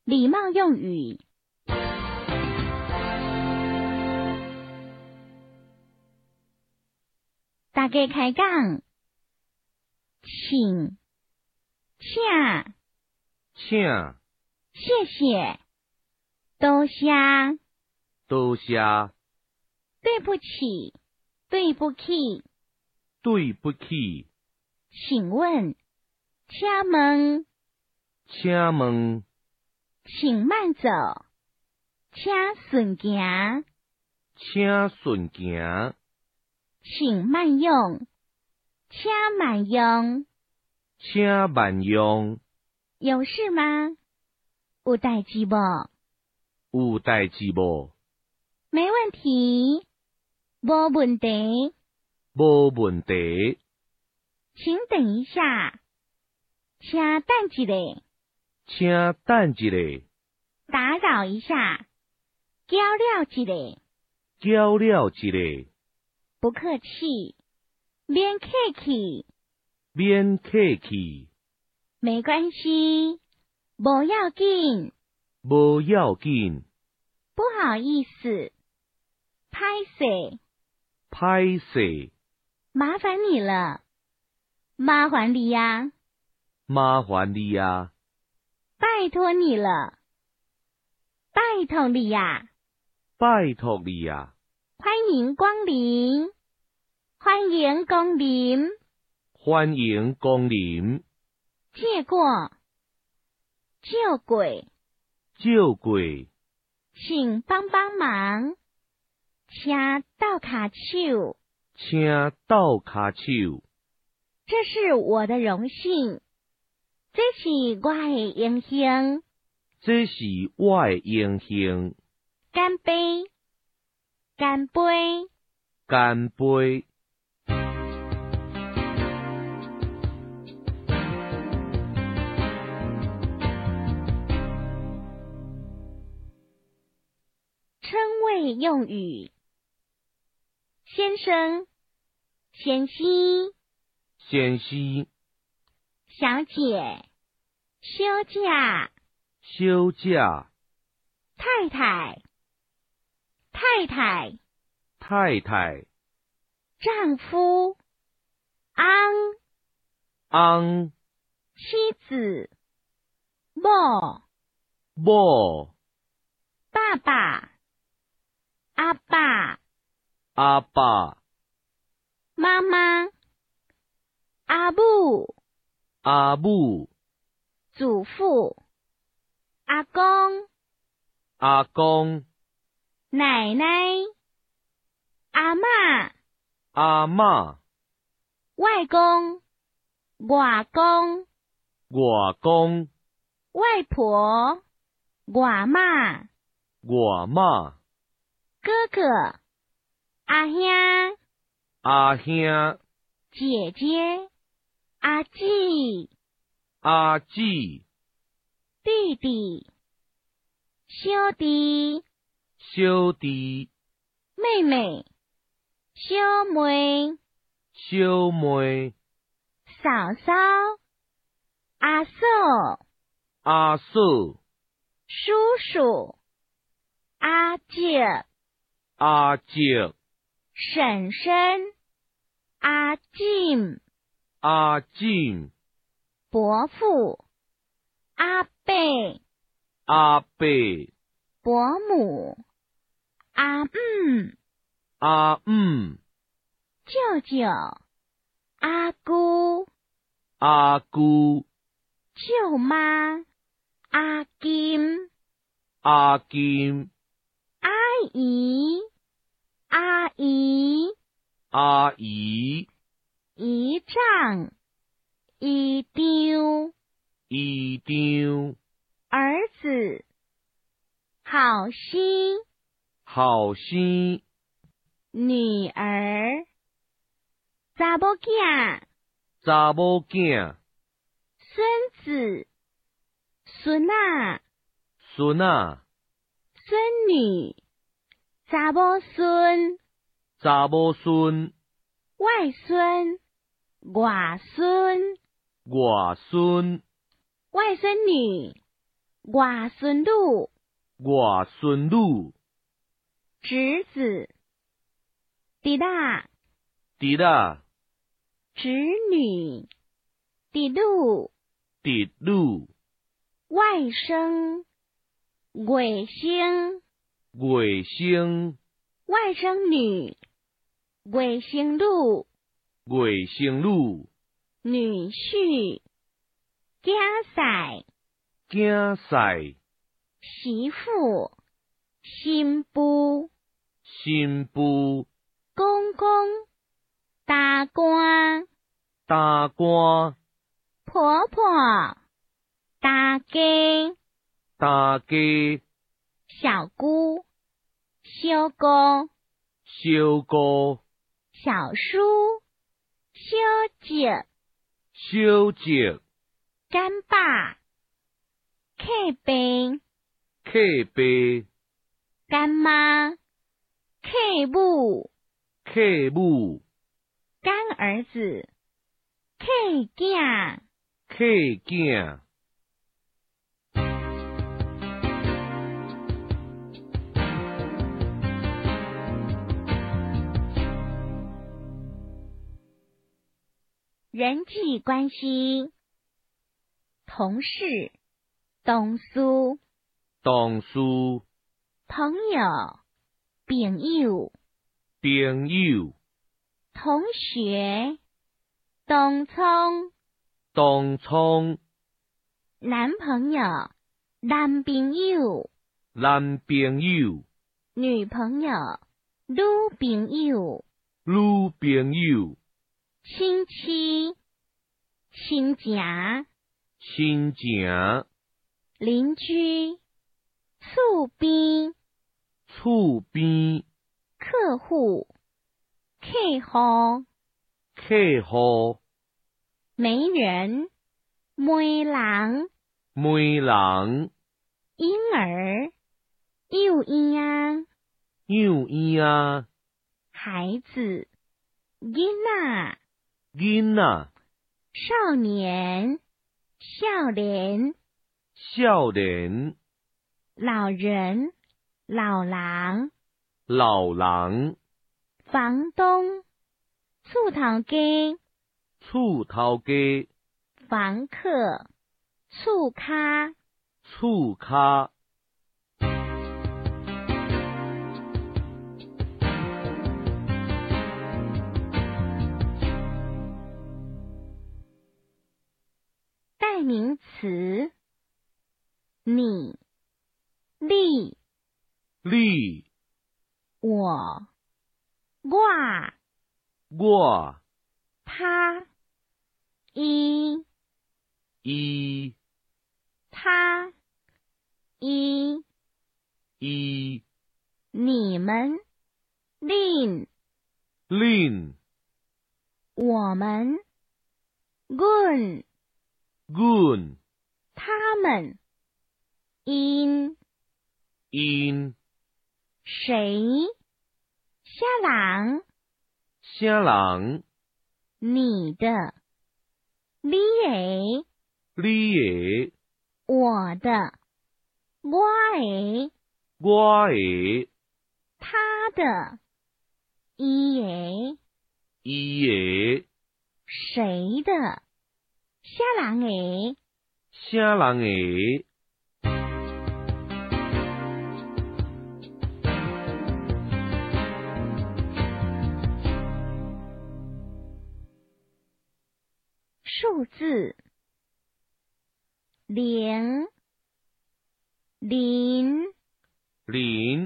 礼貌用语。大家开讲，请、请、 请、 谢谢、多谢、 多谢、 对不起、对不起、 对不起， 请问、请问、 请问， 请慢走、请顺行、 请顺行， 请慢用、请慢用。 请慢用， 有事吗？有代志不？ 有代志无？ 没问题，没问题。 无问题， 请等一下，请等一下， 请等一下， 打扰一下，叫了一下， 叫了一下， 不客气，免客气， 免客气， 没关系，不要紧， 无要紧， 不好意思，拍谁？ 歹势， 麻烦你了，麻烦你呀， 麻烦你啊， 拜托你了，拜托你呀， 拜托你啊， 欢迎光临，欢迎光临， 欢迎光临， 借过，救鬼， 救鬼， 请帮帮忙，请倒卡手， 请倒卡手， 这是我的荣幸，这是我的荣幸， 这是我的荣幸， 干杯，干杯。 干杯。 称谓用语：先生、贤妻、 先生、 小姐、休假、 休假、 太太、太太、 太太、 丈夫、昂、 翁、 妻子、某、 某、 爸爸、阿爸、 阿爸、 妈妈、阿母、 阿母、 祖父、阿公、 阿公、 奶奶、阿嬷、 阿嬷、 外公、外公、 外公、 外婆、外妈、 外妈、 哥哥、阿兄、 阿兄、 姐姐、阿姊、 阿姊、 弟弟、兄弟、 小弟、 妹妹、小妹、 小妹、 嫂嫂、阿嫂、 阿嫂、 叔叔、阿姐、 阿姐、 婶婶、阿进、 阿进、 伯父、阿伯、 阿伯、 伯母、阿姆、 阿姆、 舅舅、阿姑、 阿姑、 舅妈、阿金、 阿金、 阿姨、阿姨、 阿姨、 姨丈、姨丈、 姨丈、 儿子、好心、 后生、 女儿、查某囝、 查某囝、 孙子、孙仔、 孙仔、 孙女、查某孙、 查某孙、 外孙、外孙、 外孙、 外孙女、 外孙女， 外孙女， 侄子，弟仔， 侄仔， 侄女，弟女， 侄女， 外甥，外甥， 外甥， 外甥女，外甥女， 外甥女， 女婿，囝婿， 囝婿， 媳妇，新妇， 新妇， 公公，大官， 大官， 婆婆，大家， 大家， 小姑，小姑， 小姑， 小叔，小姐， 小姐， 干爸，客伯， 客伯， 干妈，客母， 客母， 干儿子，客囝， 客囝。 人际关系，同事，同事， 同事， 朋友，朋友， 朋友， 同学，同窗， 同窗， 男朋友，男朋友， 男朋友， 女朋友，女朋友， 女朋友， 亲戚，亲戚， 亲情， 邻居，厝边， 厝边， 客户，客户， 客户， 媒人，媒人， 媒人， 婴儿，幼婴， 幼婴， 孩子，囡仔， 囡仔， 少年，少年， 少年， 老人，老人， 老人， 房东，厝头家， 厝头家， 房客，厝骹， 厝骹。 代名词，你，你， 你， 我，我， 我， 他，伊， 伊， 他，伊， 伊， 你们，恁， 恁， 我们，阮， 阮， 他们，因， 因， 谁，虾人， 啥人， 你的，你的， 你的， 我的，我的， 我的， 他的，伊的， 伊的， 谁的，虾人的， 啥人的。 数字，零，零， 零，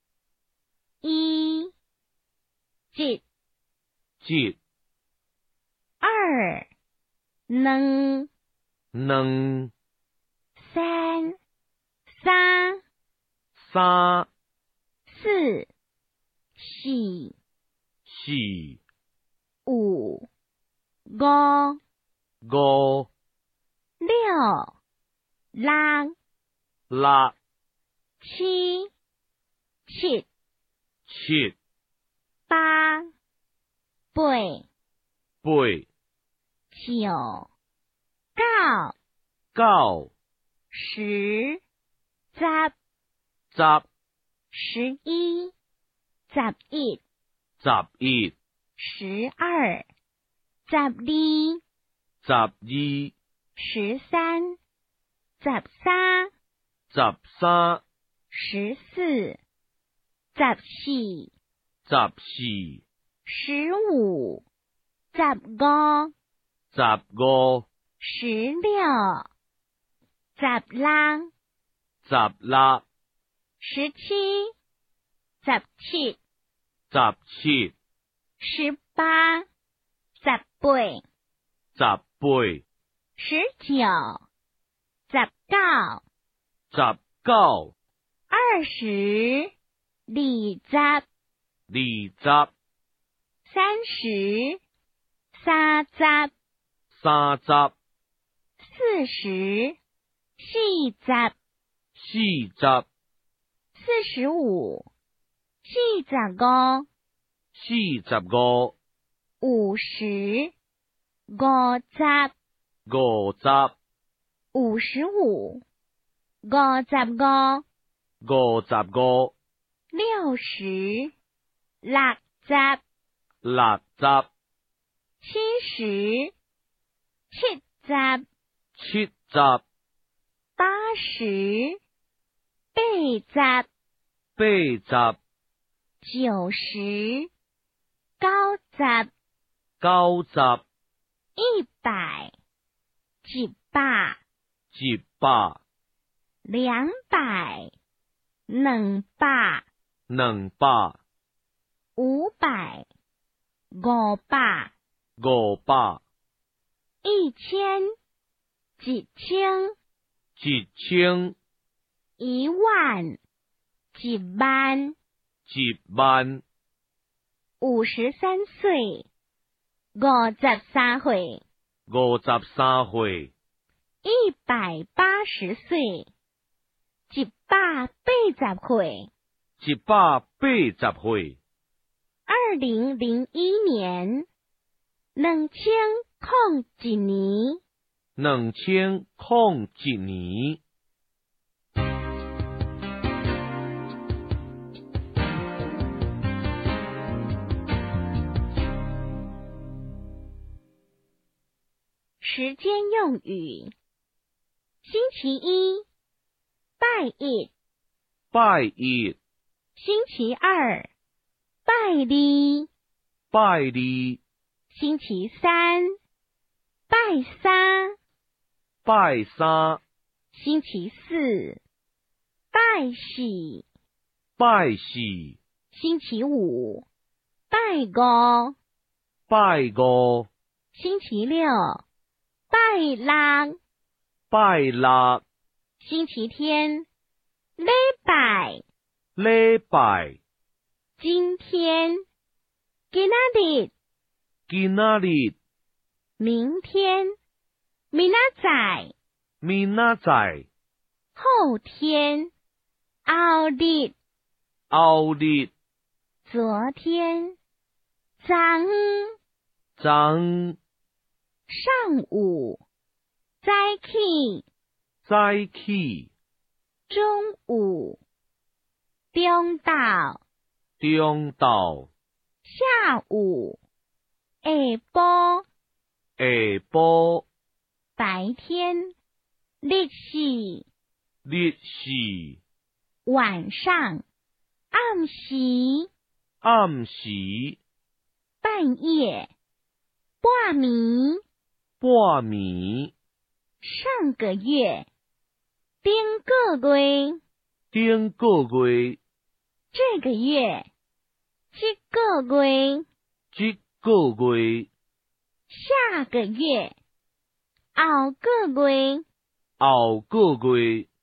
一，一， 一， 二，两， 两， 三，三， 三， 四，四， 四， 五，五， 五， 六，六， 六， 七，七， 七， 八，八， 八， 九，九， 九， 十， 十 11、11、 11、 12、12、 12、 13、13、 13、 14、14、 14、 15、15、 15、 16、16、 16、 17、17、 17、 18、18、 18、 19、19、 19、 20、20、 20、 30、30、 30、 40、40、 40、 45、45、 45、 50、50、 50、 55、55、 55、 60、60、 60、 70、70、 70、 80、80、 80、 90、90、 90、 100、100、 100、 200、200、 200、 500、500、 500、 1000、1000、 1000、 10000、10000。 10000。 53岁、53岁、 53岁、 180岁、180岁。 180岁。 2001年、2001年。 2001年。 时间用语：星期一，拜一； 拜一； 星期二，拜二； 拜二； 星期三，拜三； 拜三； 星期四，拜四； 拜四； 星期五，拜五； 拜五； 星期六，拜六； 拜六； 星期天，礼拜； 礼拜； 今天，今仔日； 今仔日； 明天，明仔载； 明仔载； 后天，后日； 后日； 昨天，昨昏； 昨昏； 上午，早起； 早起； 中午，中昼； 中昼； 下午，下晡； 下晡； 白天，日时； 日时； 晚上，暗时； 暗时； 半夜，半暝； 半暝； 上个月，顶个月； 顶个月； 这个月，这个月； 这个月； 下个月，后个月； 后个月；